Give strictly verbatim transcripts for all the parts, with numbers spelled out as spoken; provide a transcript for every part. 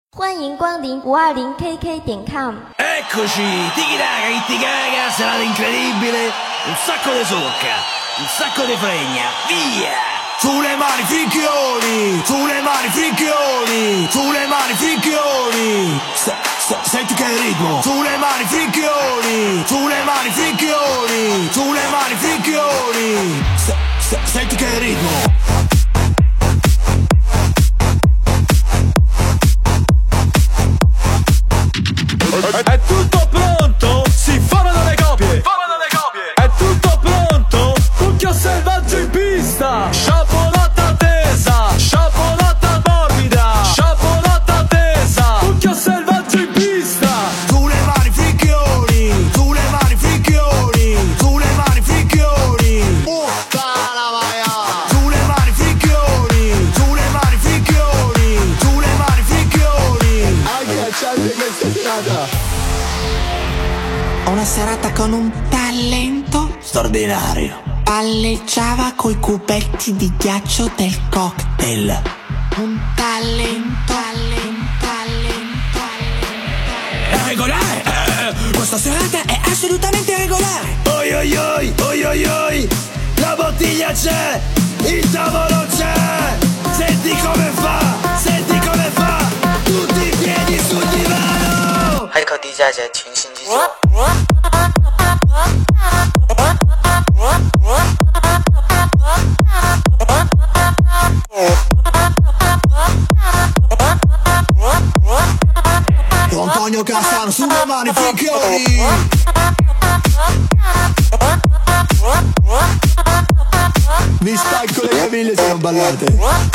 欢迎光临五二零 K K 点 com。 Eccoci, tiki taka, itti caga, serata incredibile, un sacco di socca, un sacco di fregna, via! Sulle mani fricchioni, sulle mani fricchioni, sulle mani fricchioni. Se, se, senti che ritmo. Sulle mani fricchioni, sulle mani fricchioni, sulle mani fricchioni. Se, se, senti che ritmo. È tutto pronto? Si formano le copie. Formano le copie. È tutto pronto? Cucchio selvaggio in pista. Sciapolata tesa. Sciapolata morbida. Sciapolata tesa. Cucchio selvaggio in pista. Sulle mani fricchioni, sulle mani fricchioni, sulle mani fricchioni. Puttana vaia. Sulle mani fricchioni, sulle mani fricchioni, sulle mani fricchioni. Agghiacciante questa serata. Una serata con un talento Straordinario. palleggiava coi cubetti di ghiaccio del cocktail. Un talento, talento, talento. È regolare, eh, questa serata è assolutamente regolare. Oi oi oi, oi oi oi, la bottiglia c'è, il tavolo c'è. Senti come fa, senti come fa, tutti i piedi sul divano. 海口低价钱群星基座。 Don Antonio Cassano sulle mani fricchioni. Mi spacco le caviglie se non ballate.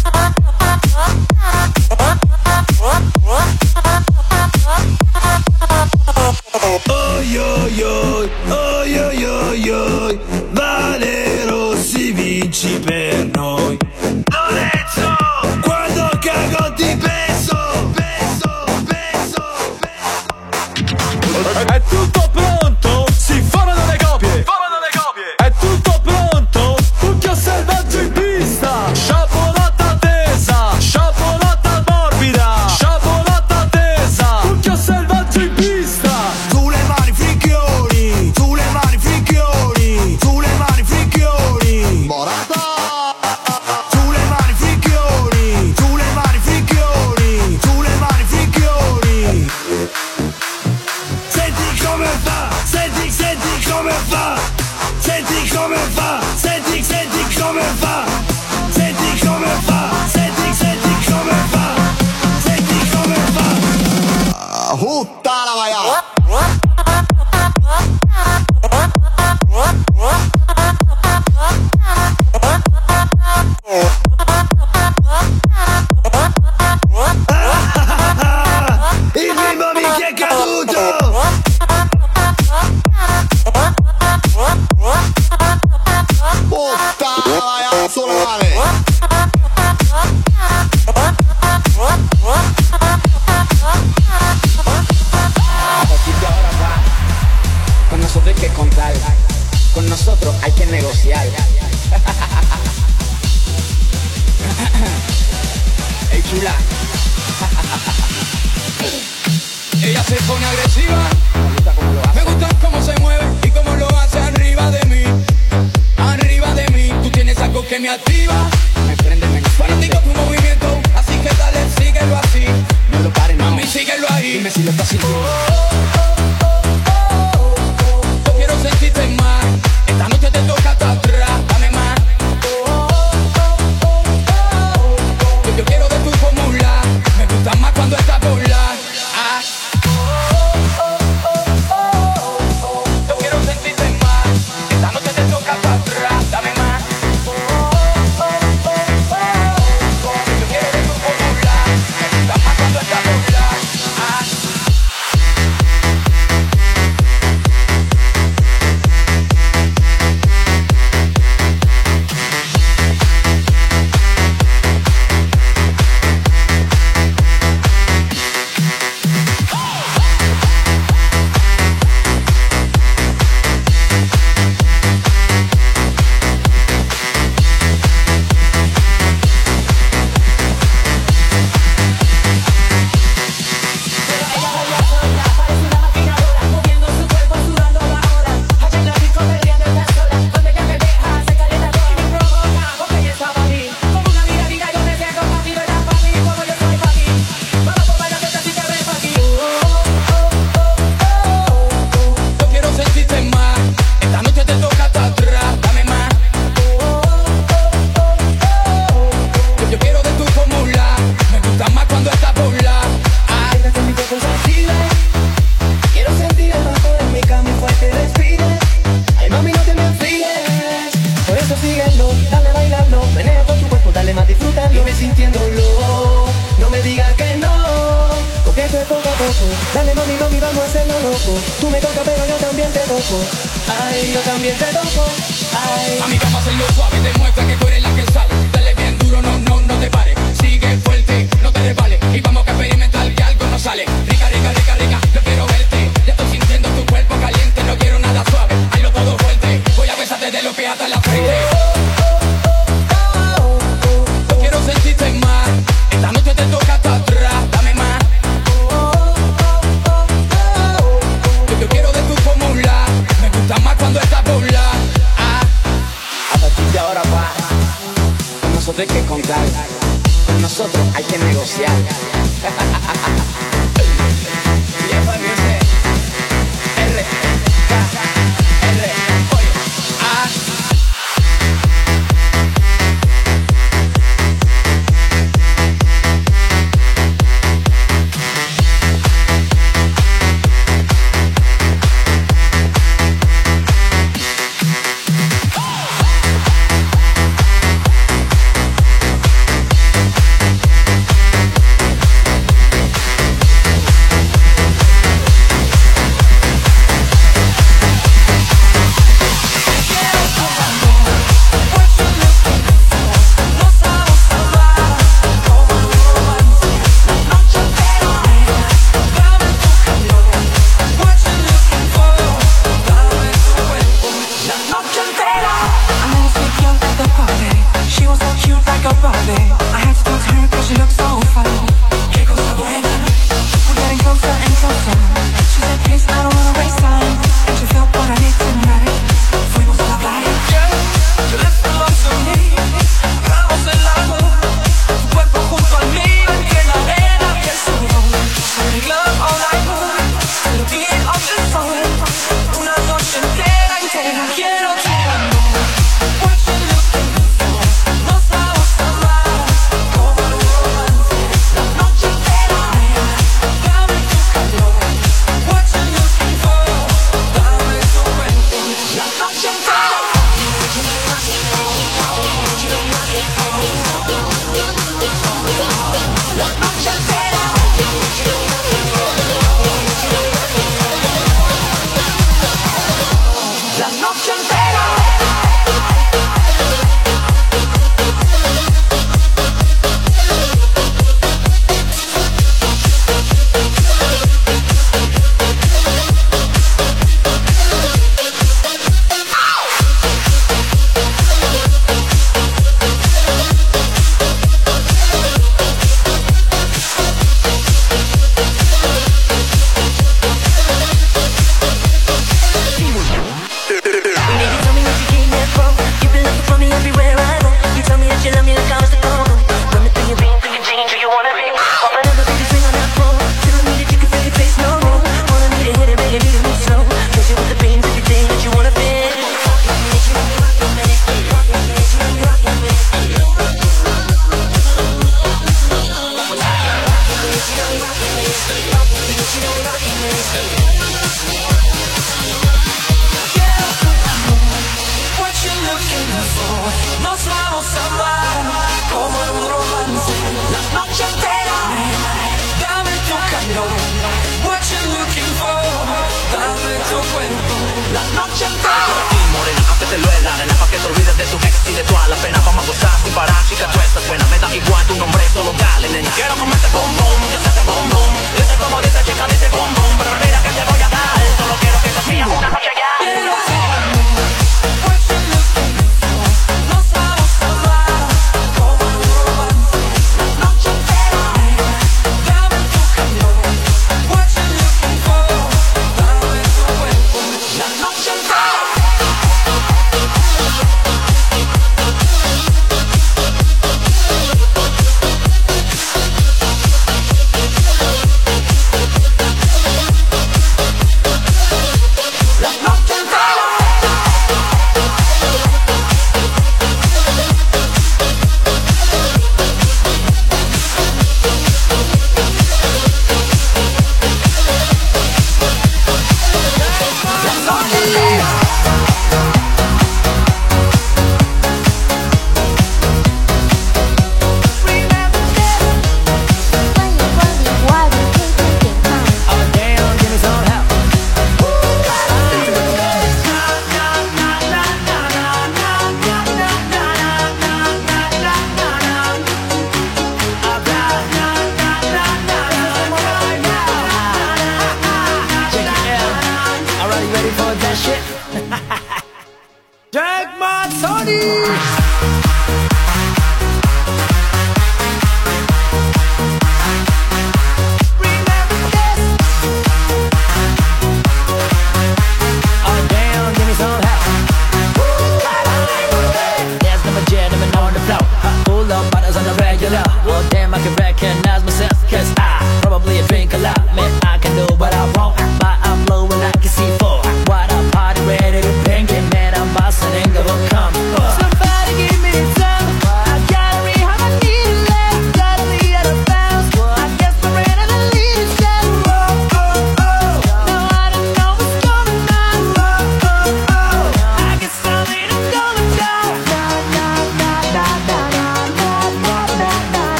Oi oi oi, oi oi oi oi, Vale Rossi vinci per noi. Lorenzo, quando cago ti penso, penso, penso, penso. È tutto pronto? Si formano le copie. Formano le copie. È tutto pronto? Cucchio selvaggio in pista. Sciapolata tesa. Sciapolata morbida. Sciapolata tesa. Cucchio selvaggio in pista. Sulle mani fricchioni, sulle mani fricchioni, sulle mani fricchioni. Morata. Sulle mani fricchioni, sulle mani fricchioni, sulle mani fricchioni. Senti come fa, senti, senti come fa, senti come fa, senti, senti come fa, senti come fa, senti, senti come fa, senti come fa. Puttana vaia. Il bimbo mi è caduto. Puttana vaia, sulle mani. Así que ahora va, con nosotros hay que contar, con nosotros hay que negociar. Ey chula. Ella se pone agresiva, me gusta cómo se mueve y cómo lo hace arriba de mí, arriba de mí. Tú tienes algo que me activa, me prende, me fanático tu movimiento, así que dale, síguelo así. No lo pares, mami, síguelo ahí. Dime si lo estás sintiendo. Yo quiero sentirte más, esta noche te toca hasta atrás, dame más. Yo, yo quiero de tu fórmula, me gusta más cuando estás por la. Ah. Yo quiero sentirte más, esta noche te toca hasta atrás, dame más. Yo quiero de tu fórmula, me gusta más cuando Dale mami, mami, vamos a hacerlo loco. Tú me tocas pero yo también te toco. Ay, yo también te toco. Ay. Mami, vamos a hacerlo suave, demuestra que tú eres la que sale. Dale bien duro, no, no, no te pares. Sigue fuerte, no te resbales. Y vamos a experimentar que algo no sale. Rica, rica, rica, rica, yo quiero verte. Ya estoy sintiendo tu cuerpo caliente, no quiero nada suave. Hazlo todo fuerte, voy a besarte de los pies hasta la frente. Yo quiero sentirte más, esta noche te toca hasta atrás. Dame más. Yo, yo quiero de tu fórmula, me gusta más cuando estás burla. Ah. A partir de ahora va, con nosotros hay que contar, con nosotros hay que negociar. Yeah, for music. R, K, R, oye, ah.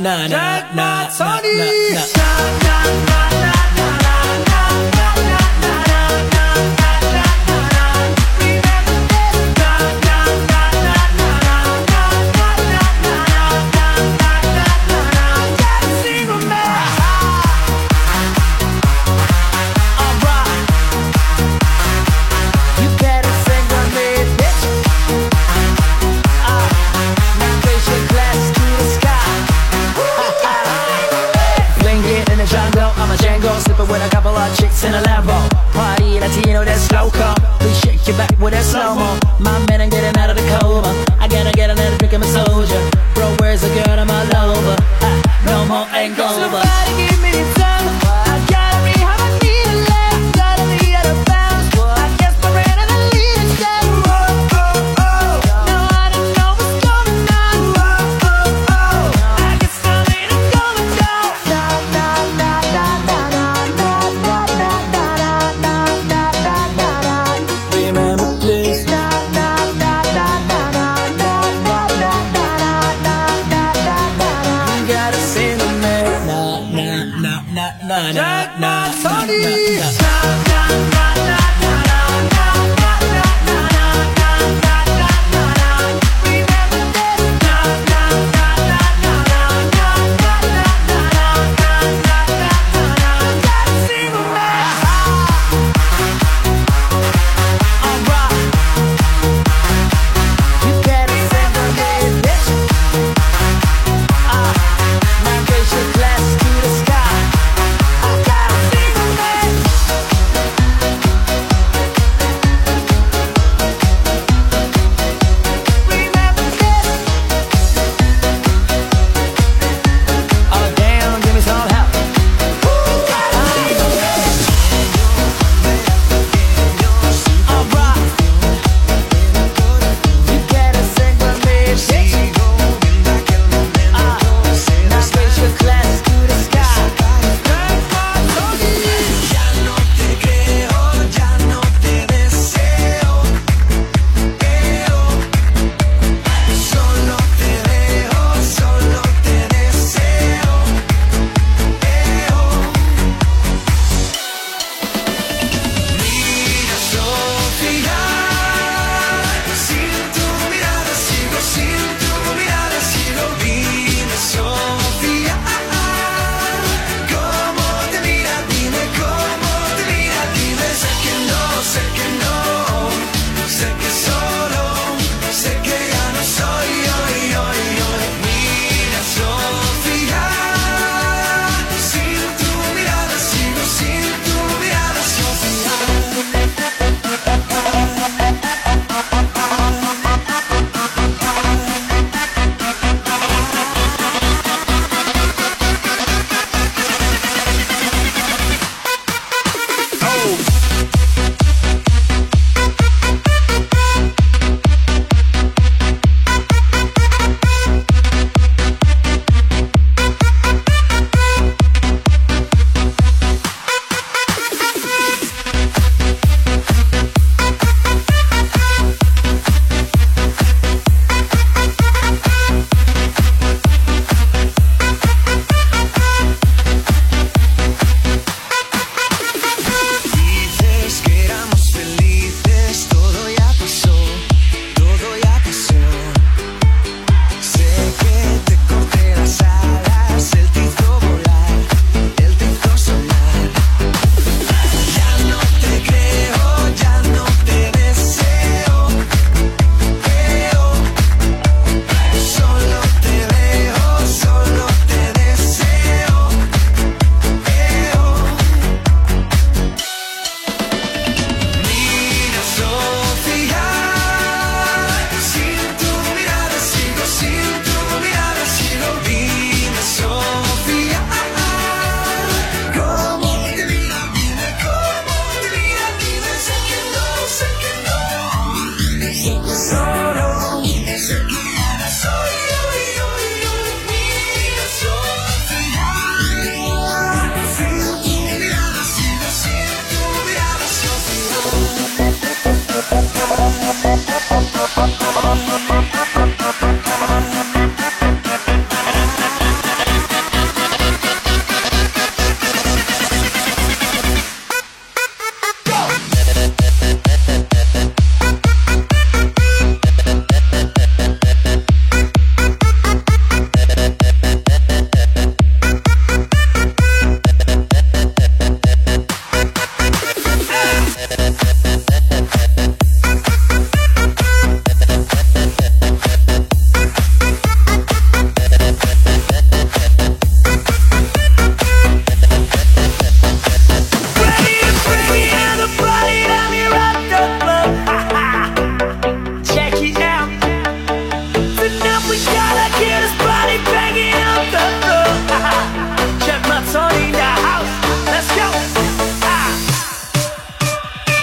na na na na na with a couple of chicks in a Lambo. Party Latino, that's loco. Please shake your back with that slow-mo. My man, I'm getting out of the coma. I gotta get another drink, I'm a soldier. Bro, where's the girl? I'm all over. Ah, no more hangover. Somebody give me the time. I gotta rehab, I need a laugh. Gotta be out of bounds. I guess my ran in the lead instead. Whoa, oh, oh. Now I don't know what's going on. Whoa, oh, oh. I guess I'm in a going down. Da, da, da, da, da, da. Remember please. Da, da, da, da, da, da, da, da, da, da, da, da, da. You gotta sing with me. Na, na, na, na, na, na, na,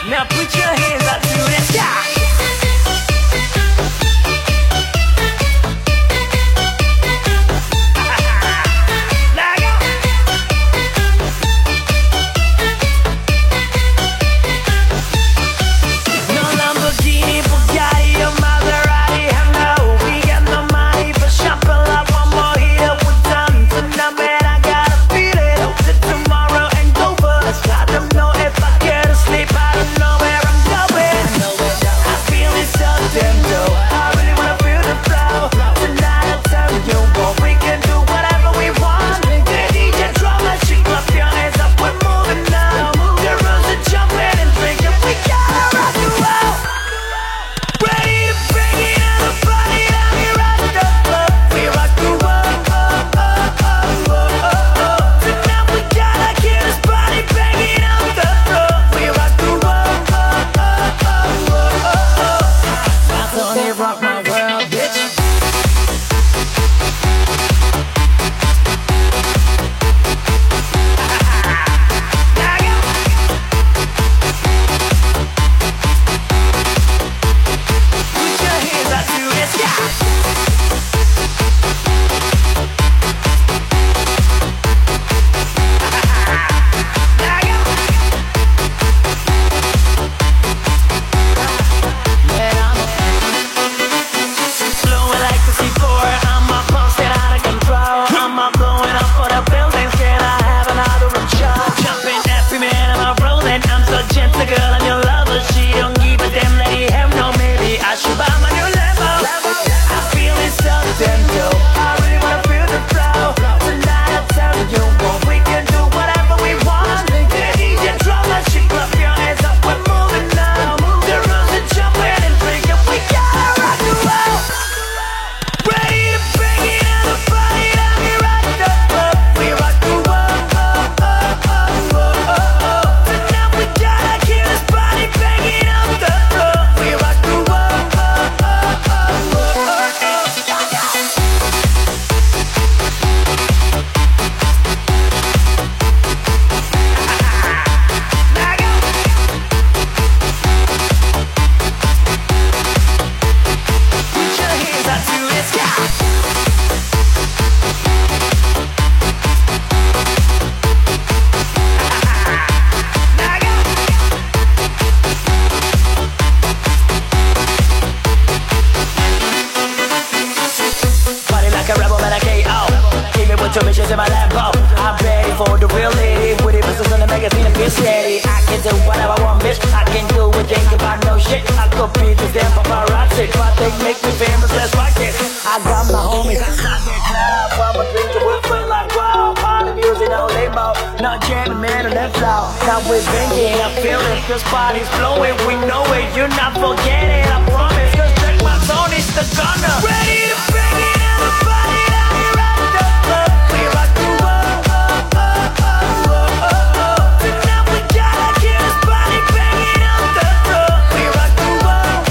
Now put your hands up to the sky. Two bitches in my Lambo. I'm ready for the real lady. With it, business on the magazine and feel steady. I can do whatever I want, bitch. I can do it, think about no shit. I could be the damn paparazzi. But they make me famous, let's rock it. I got my homies inside the club. I'ma drink the wood, feel like wow. Party music, no label. Not jamming, man, on that flow. Now we're drinking, I feel it. This body's blowing, we know it. You're not forgetting, I promise. Cause check my zone, it's the gunner. Ready to bring it, everybody. Now we rock the club. We rock the world. Tonight we gotta get this body banging on the floor. We rock the world.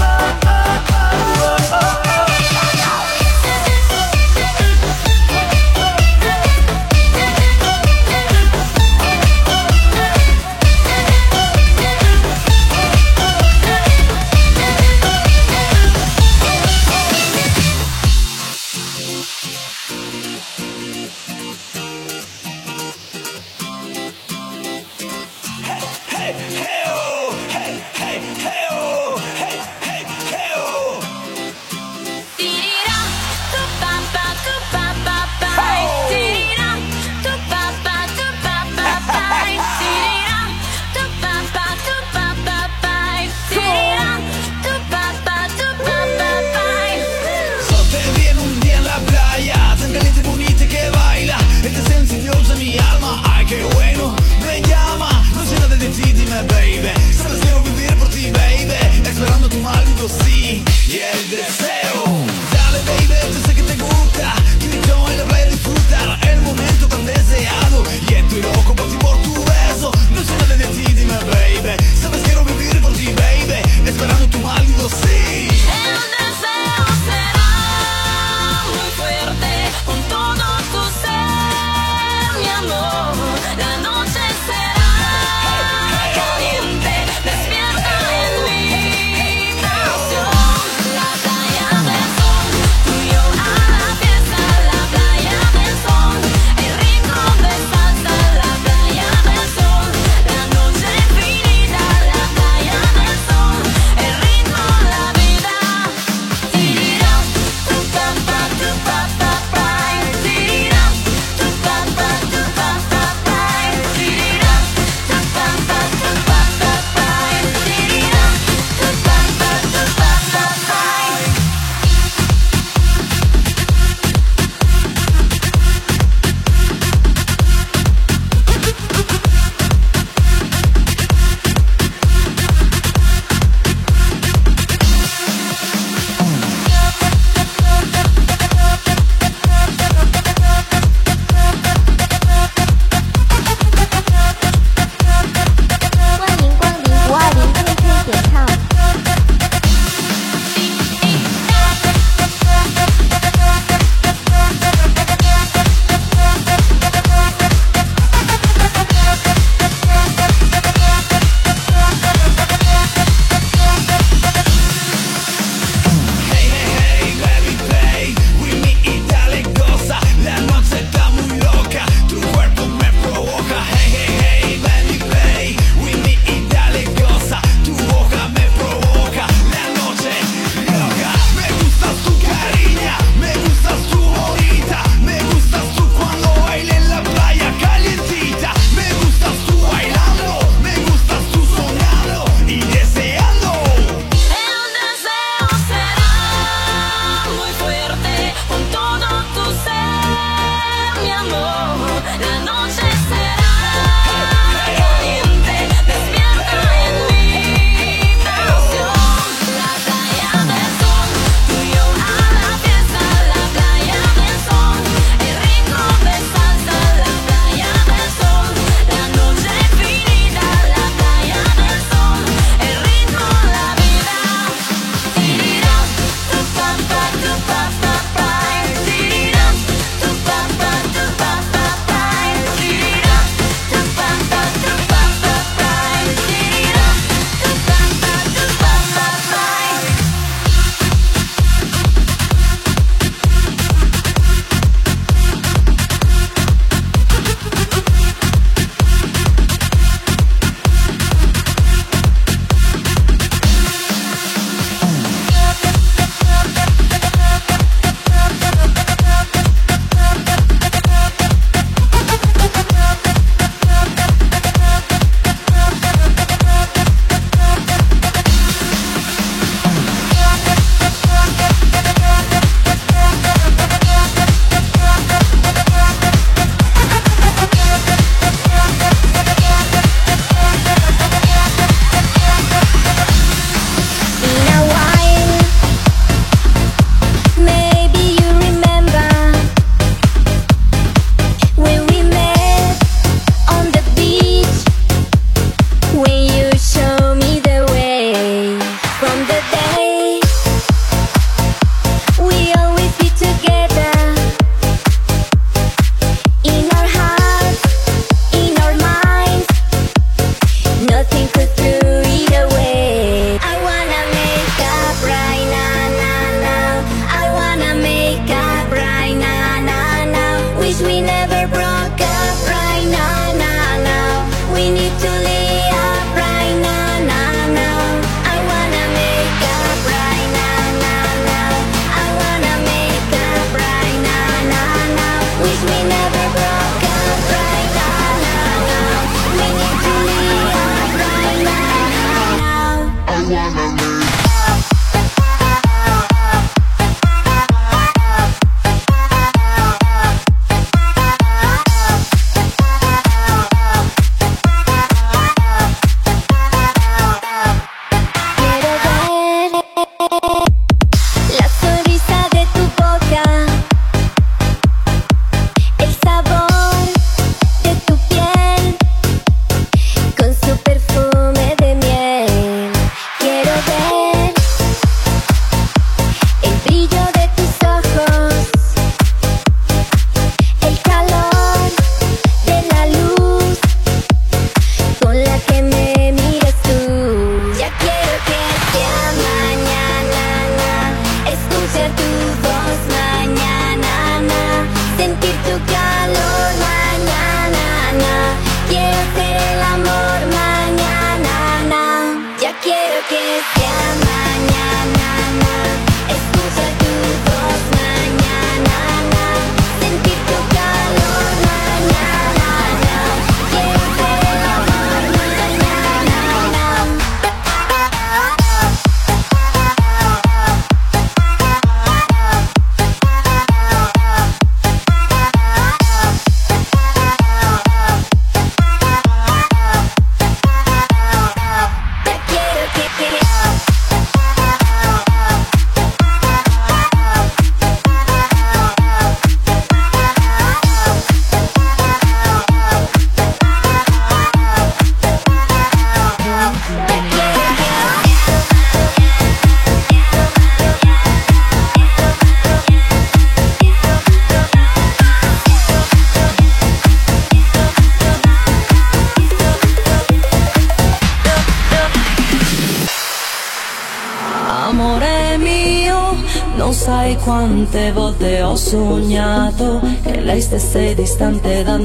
Non sai quante volte ho sognato che lei stesse distante da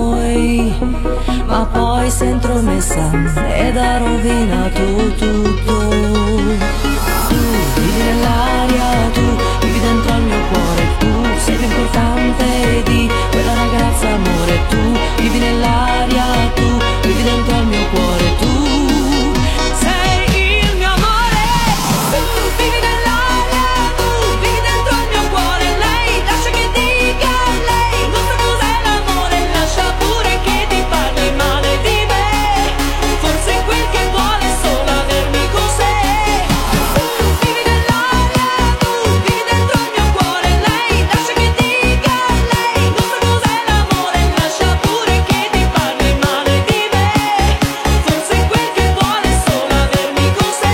noi, ma poi si è intromessa ed ha rovinato tutto. Tu vivi nell'aria, tu vivi dentro al mio cuore, tu sei più importante di quella ragazza, amore. Tu vivi nell'aria, tu vivi dentro al mio cuore, tu sei il mio amore. Tu vivi nell'aria, tu vivi dentro al mio cuore. Lei lascia che dica, lei non sa cos'è l'amore. Lascia pure che ti parli male di me, forse quel che vuole è solo avermi con sé. Tu vivi nell'aria, tu vivi dentro al mio cuore. Lei lascia che dica, lei non sa cos'è l'amore. Lascia pure che ti parli male di me, forse quel che vuole è solo avermi con sé.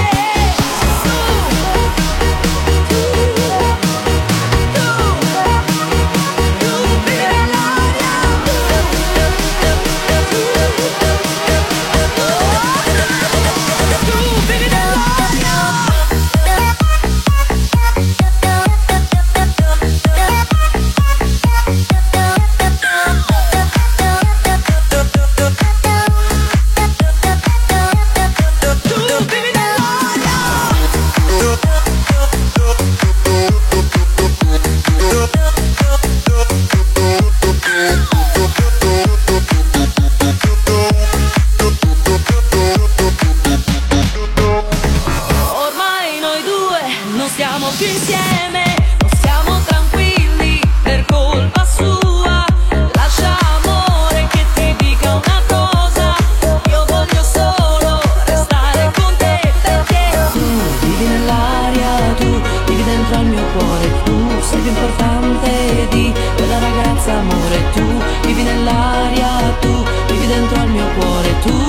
Ormai noi due non stiamo più insieme, non siamo tranquilli per colpa sua. Lascia, amore, che ti dica una cosa, io voglio solo restare con te, perché tu vivi nell'aria, tu vivi dentro al mio cuore, tu sei più importante di quella ragazza, amore. Tu vivi nell'aria, tu vivi dentro al mio cuore, tu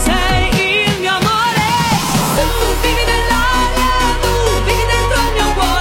sei il mio amore. Tu vivi nell'aria, tu vivi dentro al mio cuore.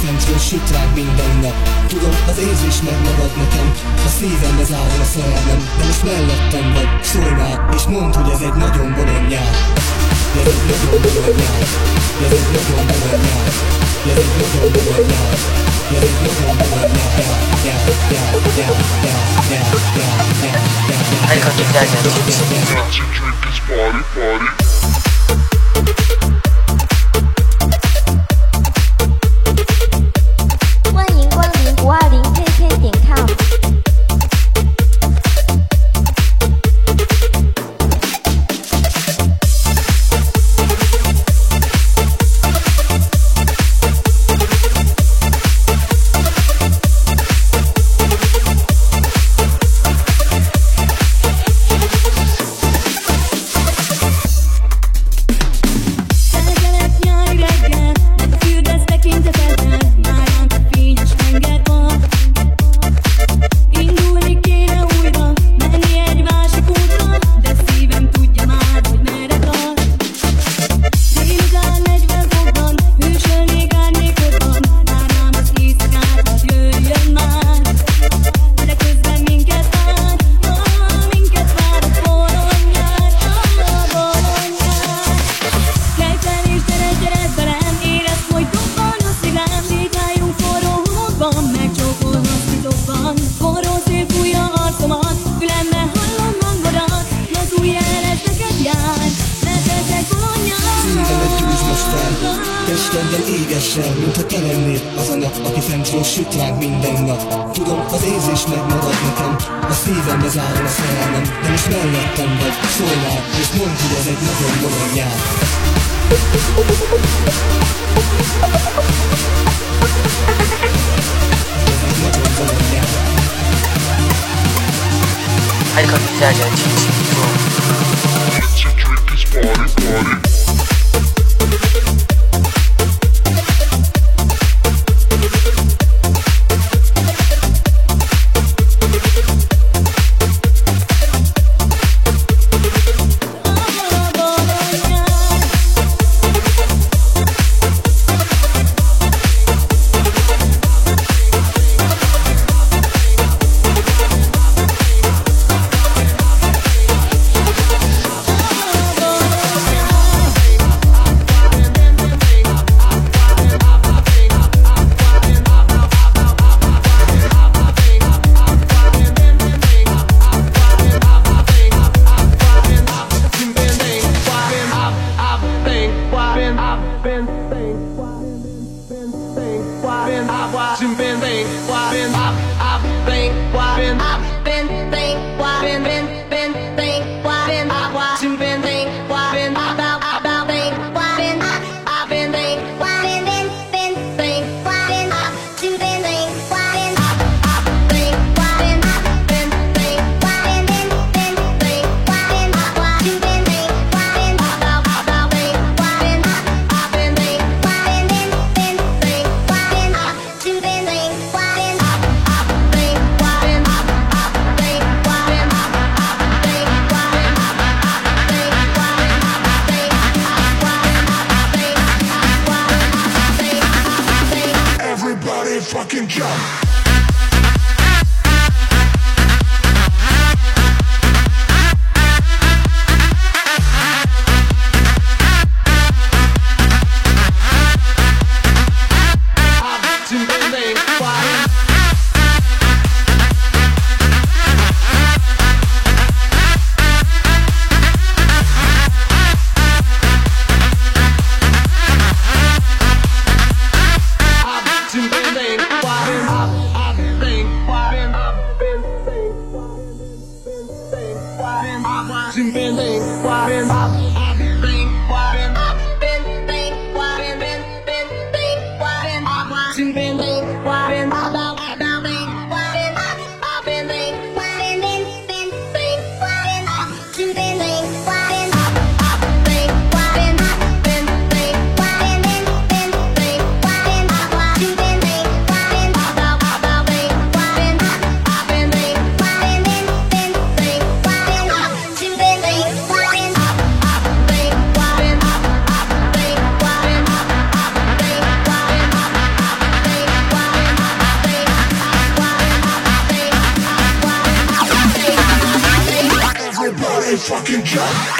fentről süt rád minden nap. Tudom, az érzés megmarad nekem, a szívembe zárul a szerelmem. De most mellettem vagy, szólj már, és mondd, hogy ez egy nagyon bolond nyár. Ez egy nagyon bolond nyár. Ez egy nagyon bolond nyár. Ez egy nagyon bolond nyár. Ez egy nagyon bolond nyár. Nyár, nyár, nyár, nyár, nyár, nyár, nyár, nyár, nyár. Hai con gli agenti Party, party. Testedben égessen, mintha te lennél az a nap, aki fentről süt rád minden nap. Tudom, az érzés megmarad nekem, a szívembe zárul a szerelmem. De most mellettem vagy, szólj már, és mondd, hogy ez egy nagyon bolond nyár. Ez egy nagyon bolond nyár. Hai con gli agenti Party, party. Fucking jump. fucking jump.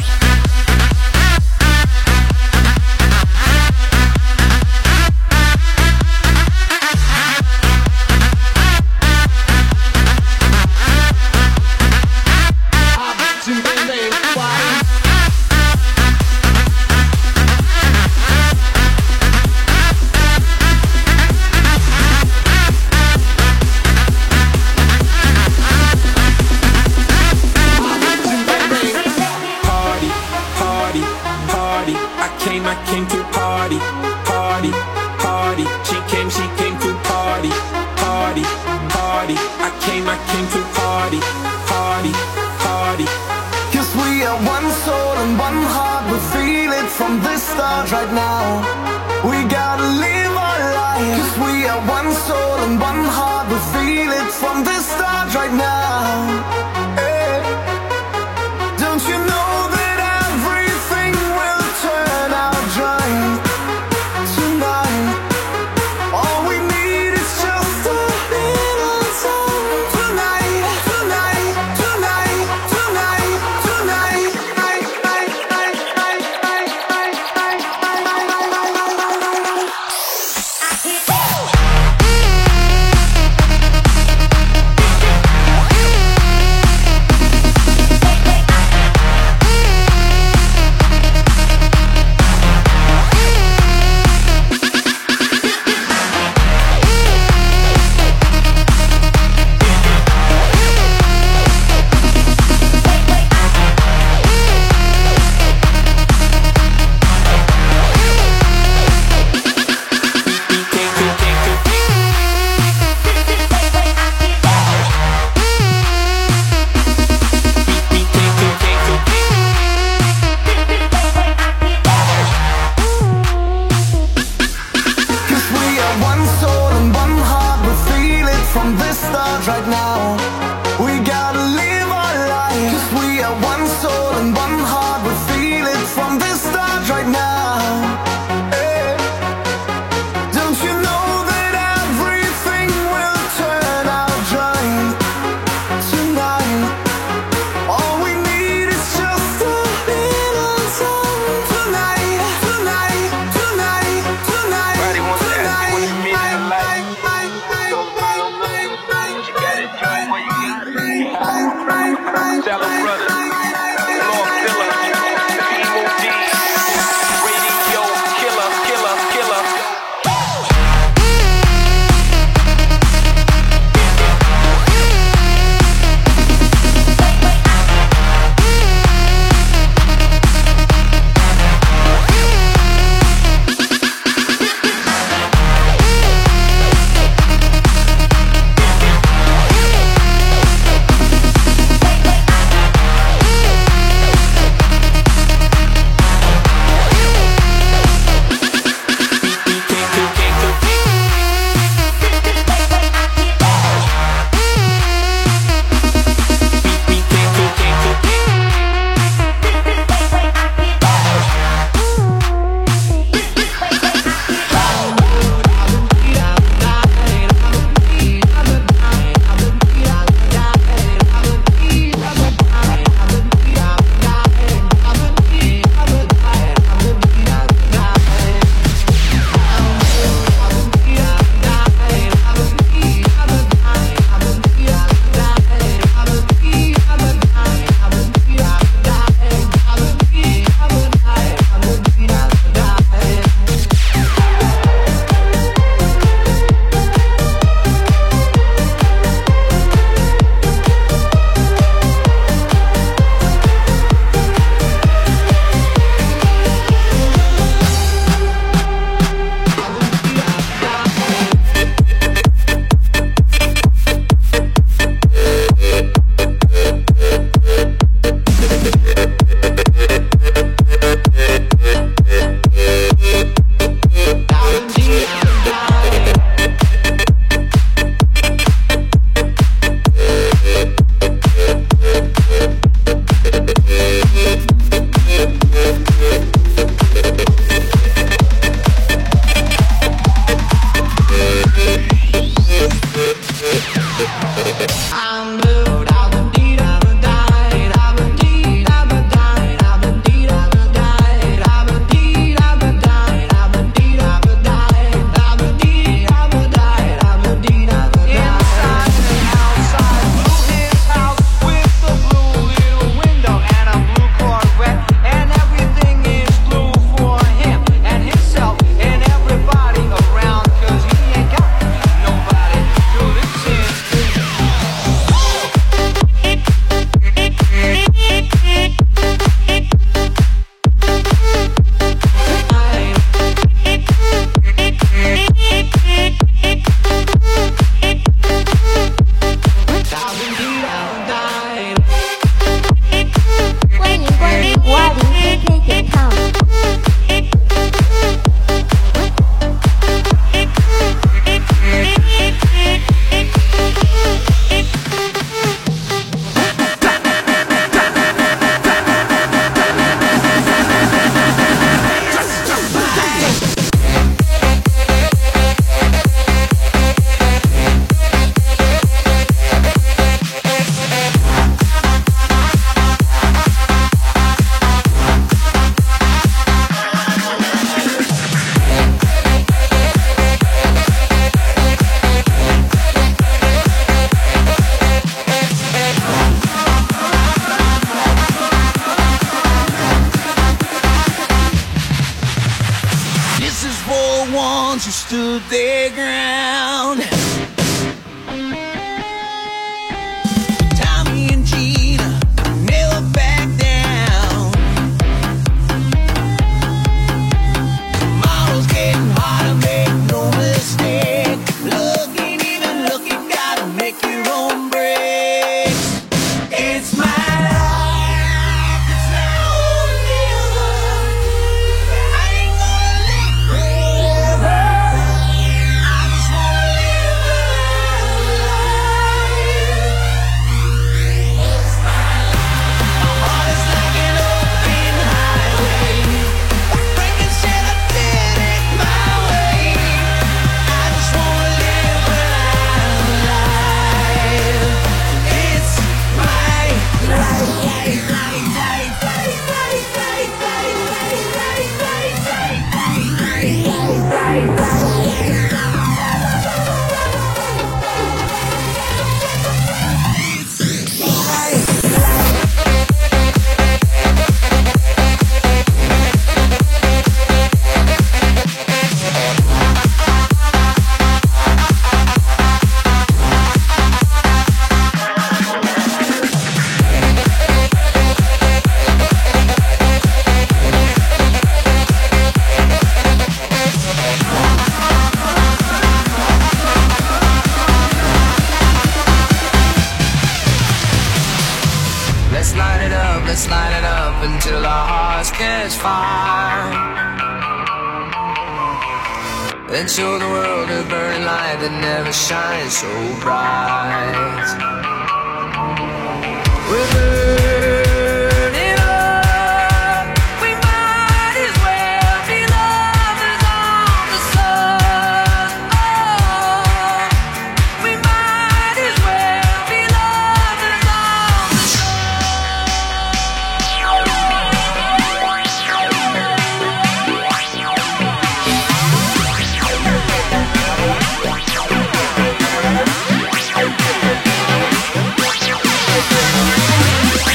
I came to party, party, party. She came, she came to party, party, party. I came, I came to party, party, party. Cause we are one soul and one heart, we feel it from this start right now. We gotta live our life. Cause we are one soul and one heart, we feel it from this start right now. Hey. Don't you know that everything will turn out right tonight? All we need is just a little time. Tonight, tonight, tonight, tonight, tonight, night, night, night, night, night, night, night, night, night, night. From this start right now, we gotta live our life. Cause we are one soul and one heart, we feel it from this start right now. Hey. Don't you know that everything will turn out right tonight? All we need is just a little time. Tonight, tonight, tonight, tonight, tonight, tonight, tonight, tonight, tonight. ground. Tommy and Gina never back down. Tomorrow's getting harder, make no mistake. Look ain't even look, you gotta make your own breaks. It's my life, it's my own river. I ain't gonna let go. I just wanna live my life. It's my life. My heart is like an open highway. Like breaking shit, I did it my way. I just wanna live my life. It's my life. Let's light it up, let's light it up until our hearts catch fire. Then show the world a burning light that never shines so bright. We're burning up, we might as well be lovers on the sun. Oh, we might as well be lovers on the sun.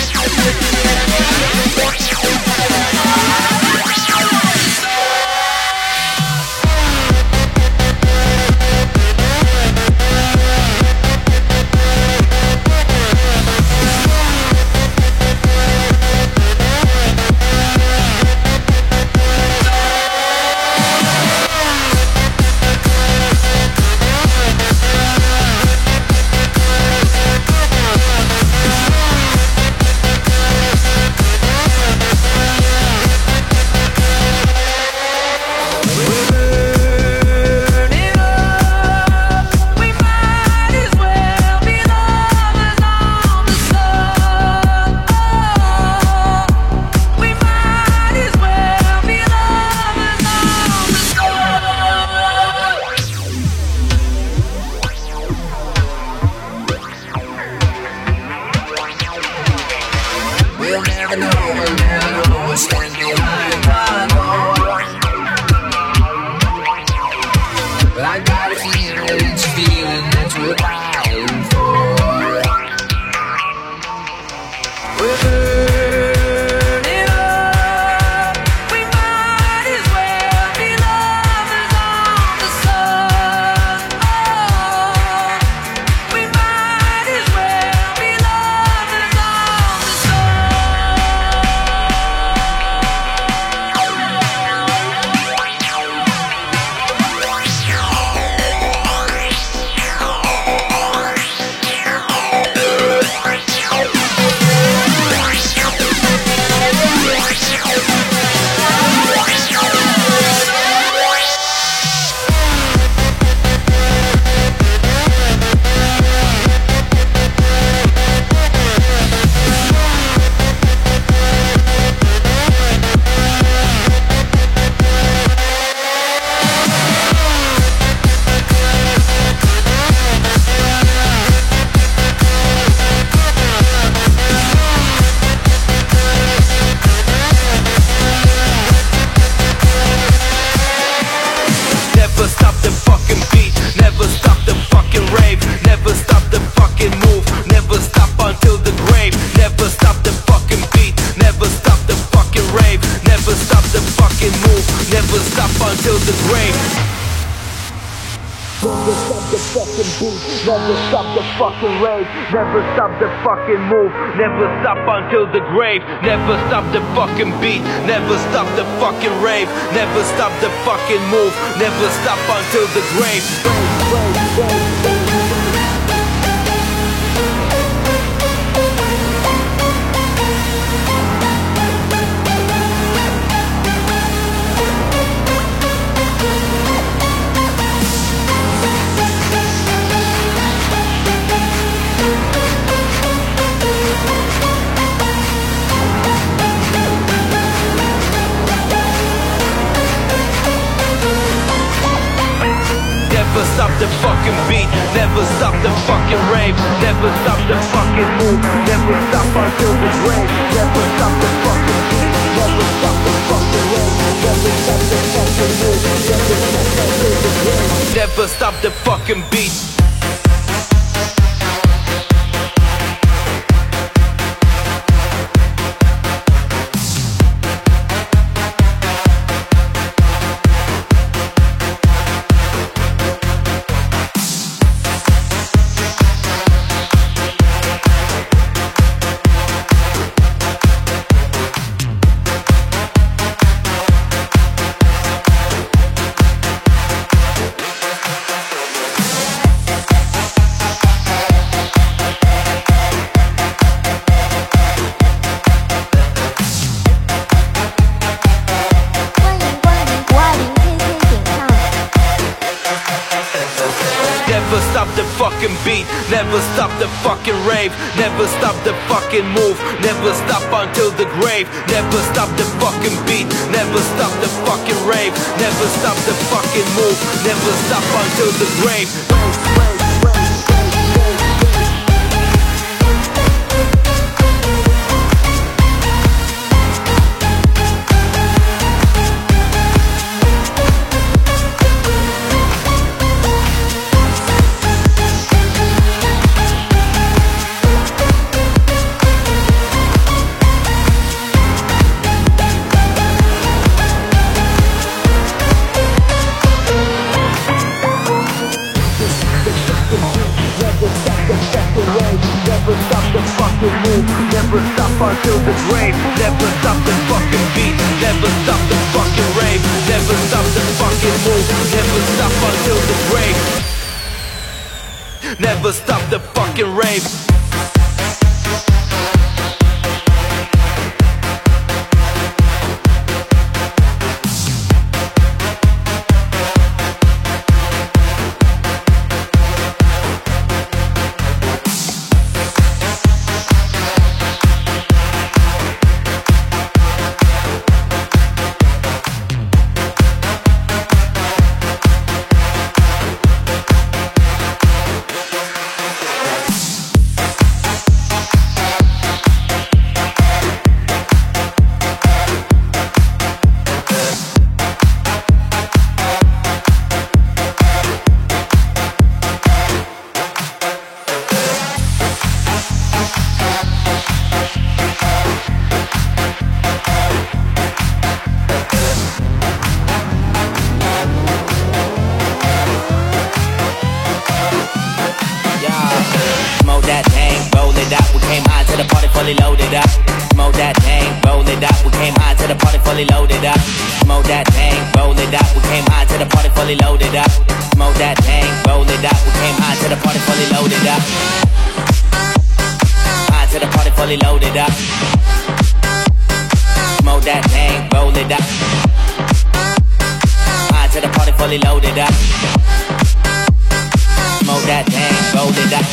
Never stop the fucking beat, never stop the fucking rave, never stop the fucking move, never stop until the grave. Never stop the fucking beat, never stop the fucking rave, never stop the fucking move, never stop until the grave. Never stop the fucking beat, never stop the fucking rave, never stop the fucking move, never stop until the grave. Never stop the fucking beat, never stop the fucking rave, never stop the fucking move, never stop until the grave. Never stop the fucking beat. Never stop the fucking beat, never stop the fucking rave, never stop the fucking move, never stop until the grave. Never stop the fucking beat, never stop the fucking rave, never stop the fucking move, never stop until the grave. Never stop the fucking move, never stop until the grave. Never stop the fucking beat, never stop the fucking rave, never stop the fucking move, never stop until the grave. Never stop the fucking rave. fully loaded up. Smoke that thing, roll it up. We came high to the party, fully loaded up. Smoke that thing, roll it up. We came high to the party, fully loaded up. Smoke that thing, roll it up. We came high to the party, fully loaded up. High to the party, fully loaded up. Smoke that thing, roll it up. High to the party, fully loaded up. Smoke that thing, roll it up.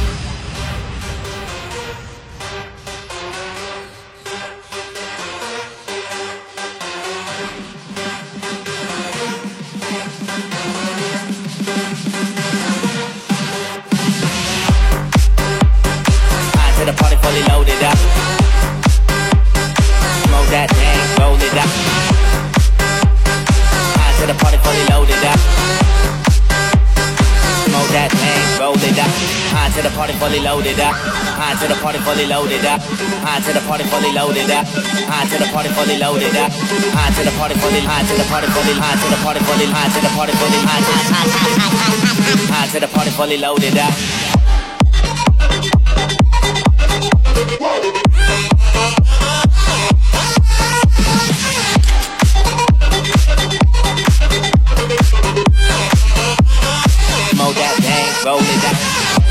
The party fully loaded up. Smoke that thing, roll it up. High to the party fully loaded up. Smoke that thing, roll it up. High to the party, fully loaded up. High to the party, fully loaded up. High to the party, fully loaded up. High to the party, fully loaded up. High to the party, fully high to the party, fully high to the party, fully high to the party, fully high to high to the party, fully loaded up. Smoke that thing, roll it up.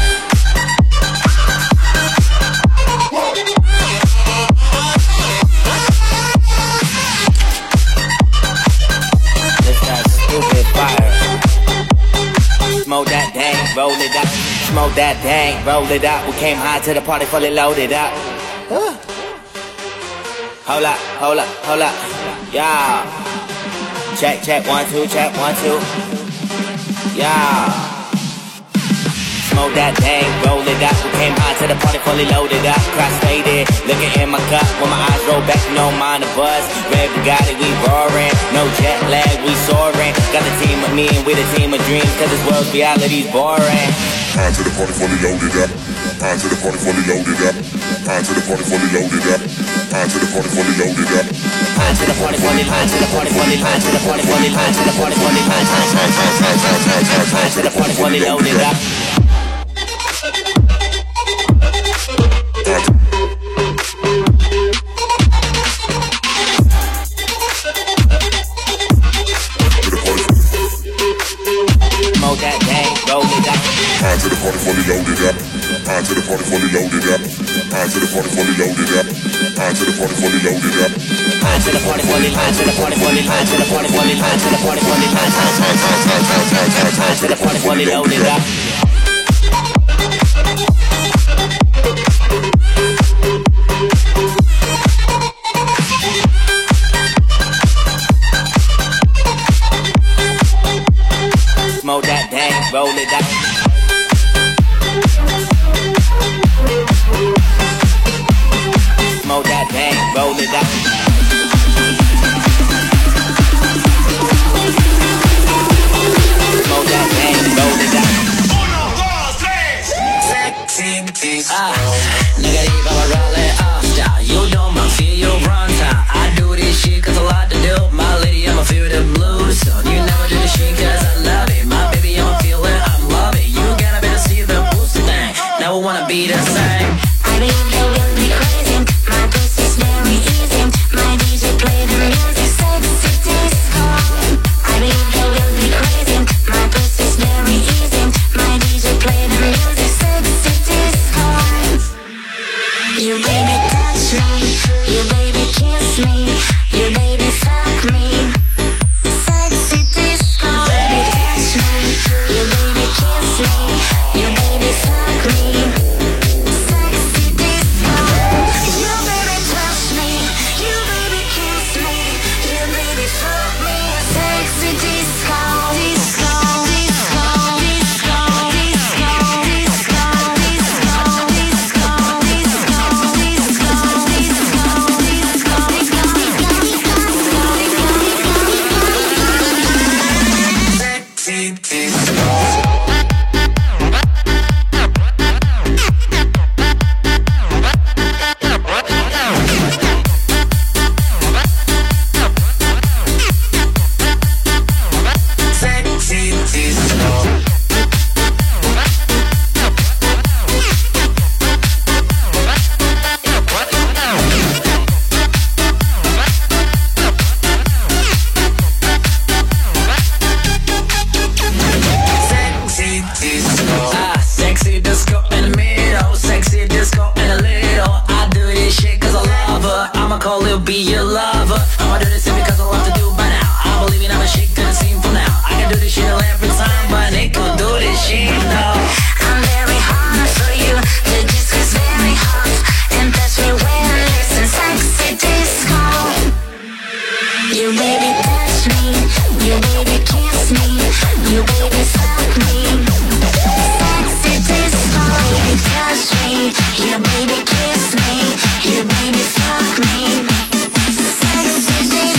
This that stupid fire. Smoke that thing, roll it up. Smoke that thing, roll it up. We came high to the party, fully loaded up. Uh. Hold up, hold up, hold up. Yeah. Check, check, one, two, check, one, two. Yeah. Smoke that thing, roll it up. We came high to the party, fully loaded up. Cross faded, looking in my cup. When my eyes roll back, no mind the buzz. Red Bugatti, we roaring. No jet lag, we soaring. Got the team of me and we the team of dreams. Cause this world's reality's boring. High to the party, fully loaded up. High to the party, fully loaded up. High to the party, fully loaded up. High to the party, fully loaded up. High to the party, fully high to the party, fully high to the party, fully high to the party, fully high to the party, fully loaded up. Smoke that thing, roll it up. High to the party, fully loaded up. High to the party, fully loaded up. High to the party, fully loaded up. High to the party, fully loaded up. High to the party, fully high to the party, fully high to the party, fully high to the party, fully high to the party, fully loaded up. Smoke that thing, roll it up. Smoke that thing, roll it up. Smoke that thing, roll it up. Ah, negative, I'm a rolling after. You know my feel, you run time. I do this shit cause a lot to do. My lady, I'ma feel the blues. So you never do this shit cause I love it. My baby, I'm feeling, I'm loving. You gotta better see the booster thing. Now I wanna be the same. I believe they will be crazy. My pussy's very easy. My D J play the music, sexy disco. I believe they will be crazy. My pussy's very easy. My D J play the music, sexy disco. You baby touch me, you baby kiss me, you baby fuck me. Sexy disco. Baby touch me, you baby kiss me, you baby fuck me. Baby kiss me, you baby fuck me. Sexy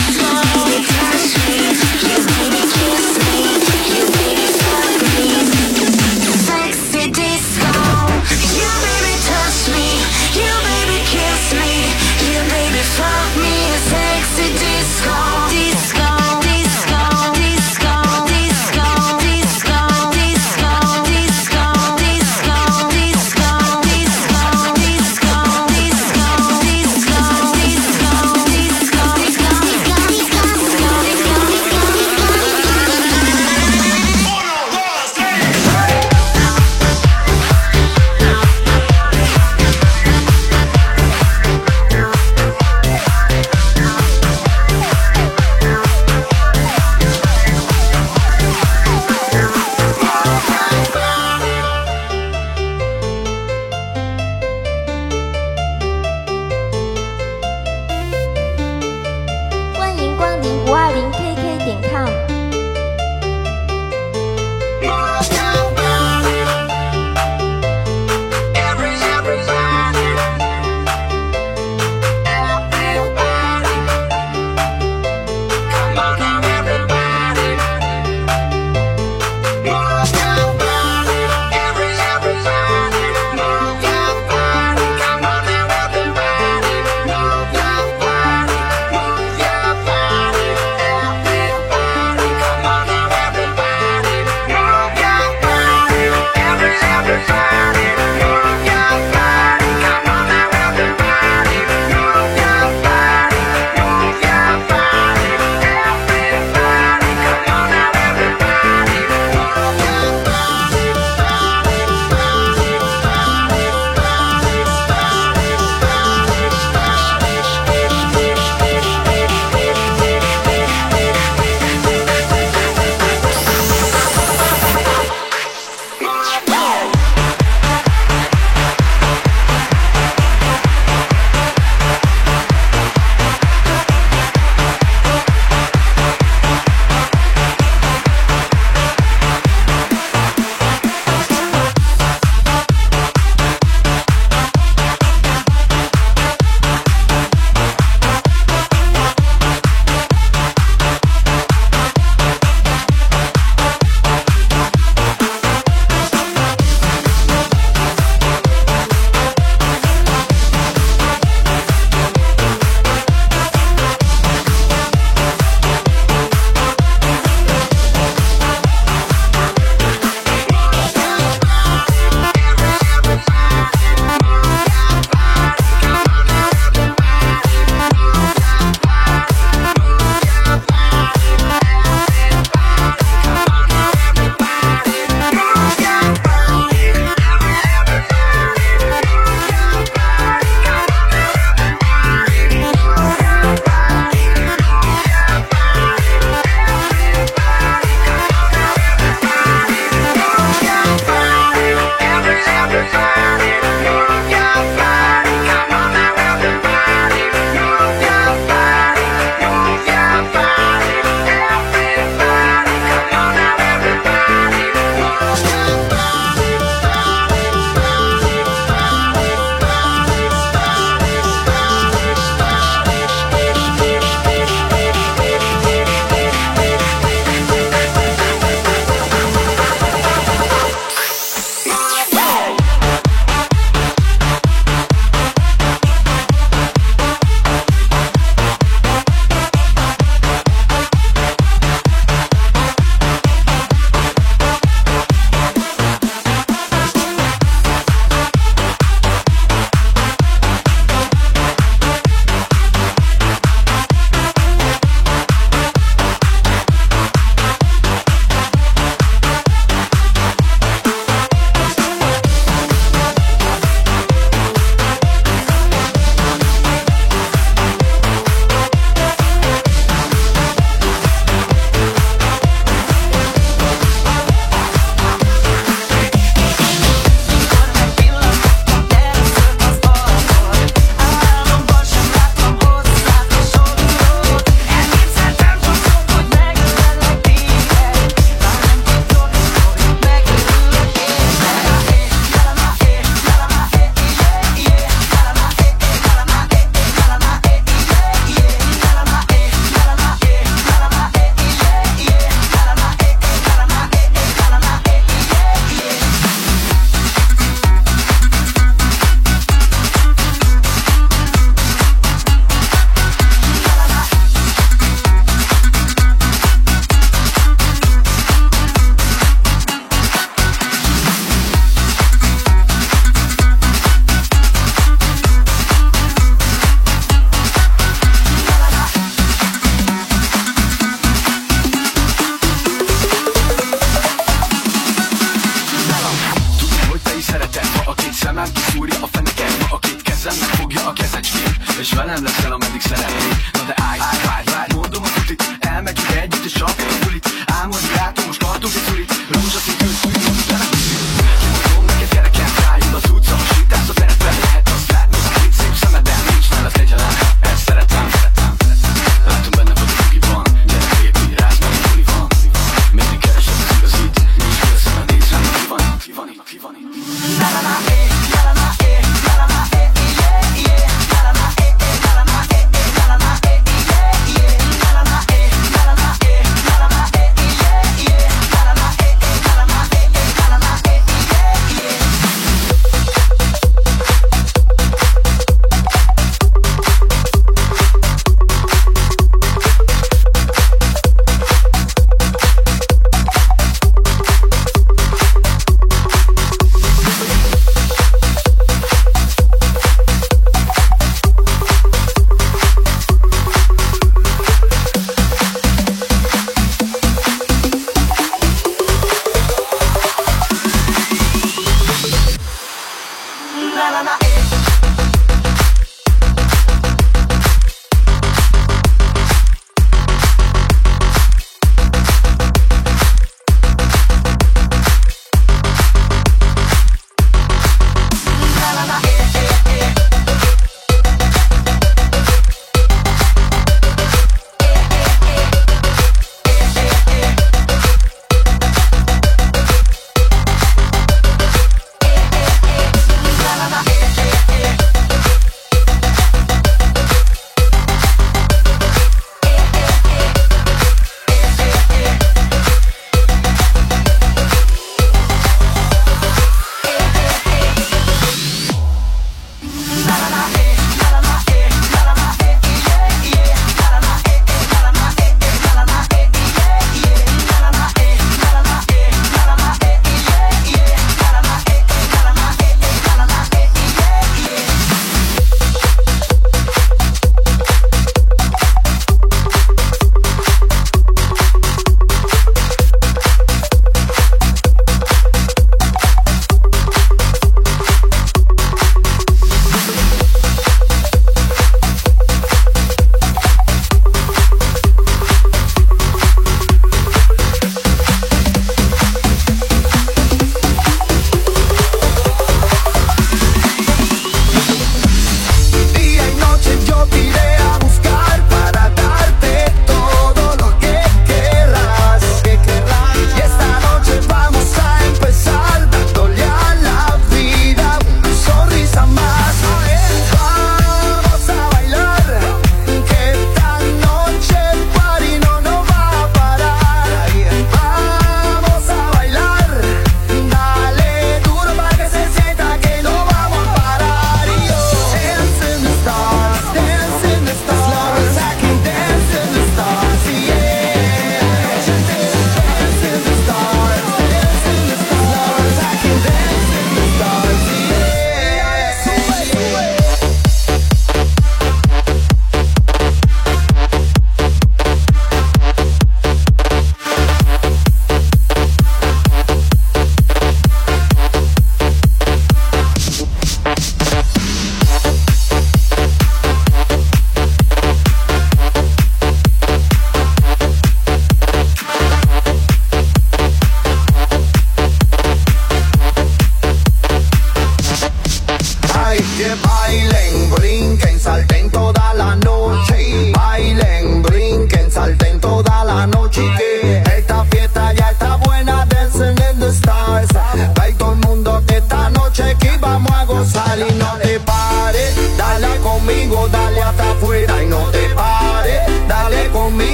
Simán kiszúrja a feneket, ma a két kezem megfogja a kezecskét, és velem leszel, ameddig szeretnél. Na de állj, várj, várj, mondom a tutit, elmegyünk együtt és csak egy bulit. Álmodni látom, most tartunk egy curit, rózsaszín kőszúj, most telepítik. Kimondom neked gyerekem, rájön az utca, sétálsz a terepen, lehet azt látni, a két szép szemeden nincs nálad kegyelem. Ezt szeretem, szeretem, látom benne, hogy a bugiban, gyere lépni, rázd meg, buli van. Mindig keresed az igazit, nincs ki a szemed, nézd rám, ki van, ki van, ki van. La la la, eh, la la la, eh, la la la, eh, yeah, yeah, la la la, eh, eh, la la la, eh, eh, la la la, eh, yeah, yeah, la la la, eh, la la la, eh, la la la, eh, yeah, yeah, la la la, eh, eh, la la la, eh, eh, la la la, eh, yeah, yeah.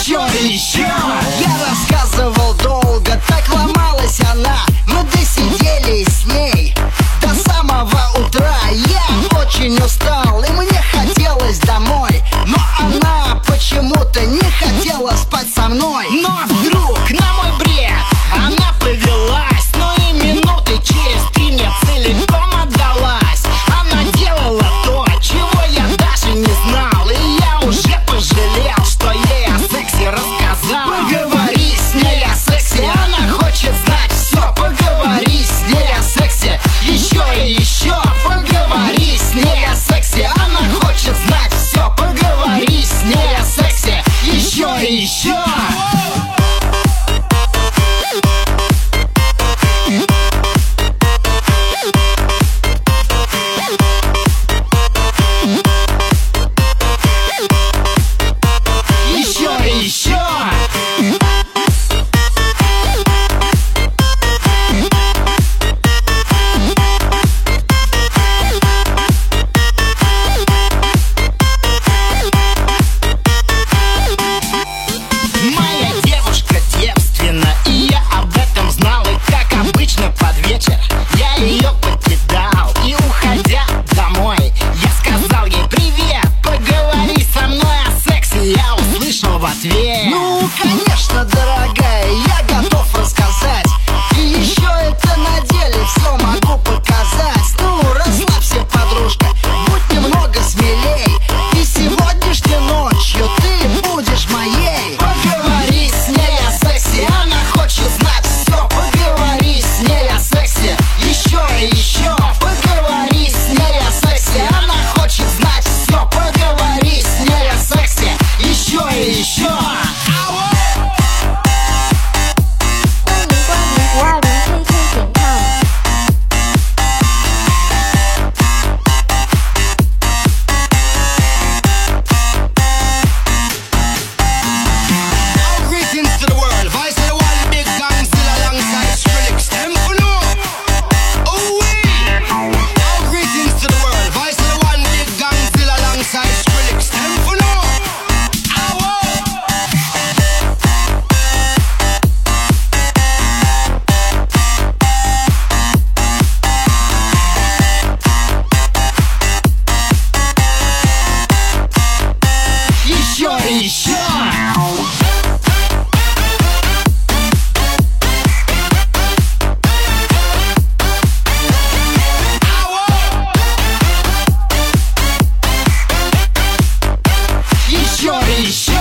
еще и еще. Я рассказывал долго, так ломалась она. Мы досидели с ней до самого утра. Я очень устал и мне хотелось домой, но она почему-то не хотела спать со мной. Но вдруг на мой бред она повелась, но и минуты через три мне целиком отдалась. Она делала то, чего я даже не знал, и я уже пожалел, что ей о сексе рассказал. Поговори с ней о сексе, она хочет знать все. Поговори с ней о сексе еще и еще. Поговори с ней о сексе, она хочет знать все. Поговори с ней о сексе еще и еще. Ну, конечно, дорогая, я готов рассказать. И еще это на деле все могу показать. Ну, расслабься, подружка, будь немного смелей. И сегодняшней ночью ты будешь моей. Поговори с ней о сексе, она хочет знать все. Поговори с ней о сексе еще и еще. Поговори с ней о сексе, она хочет знать все. Поговори с ней о сексе еще и еще. Еще! Еще, еще!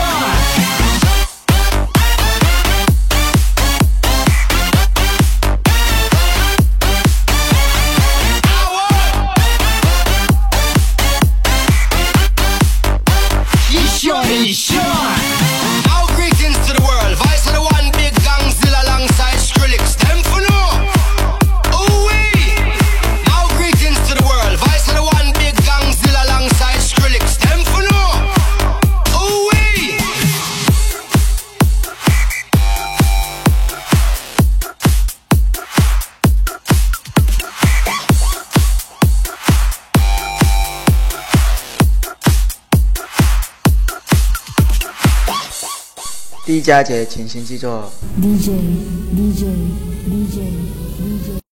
Еще, еще! Now greetings to the world, voice of the one big gangzilla alongside Skrillex. Them for no. Ooh-wee. Now greetings to the world, voice of the one big gangzilla alongside Skrillex. Them for no. Ooh-wee. D 佳节，请新记住。 D J D J D J D J